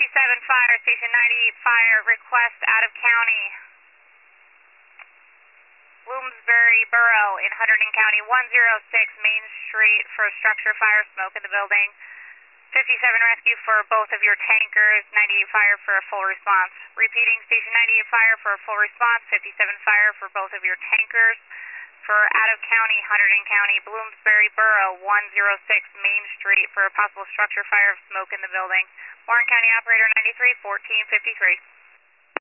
Fire, Station 98 Fire, request out of county. Bloomsbury Borough in Hunterdon County, 106 Main Street for structure fire, smoke in the building. 57 rescue for both of your tankers, 98 Fire for a full response. Repeating, Station 98 Fire for a full response, 57 Fire for both of your tankers. For out of county, Hunterdon County, Bloomsbury Borough, 106 Main Street for a possible structure fire of smoke in the building. Warren County Operator 93, 1453.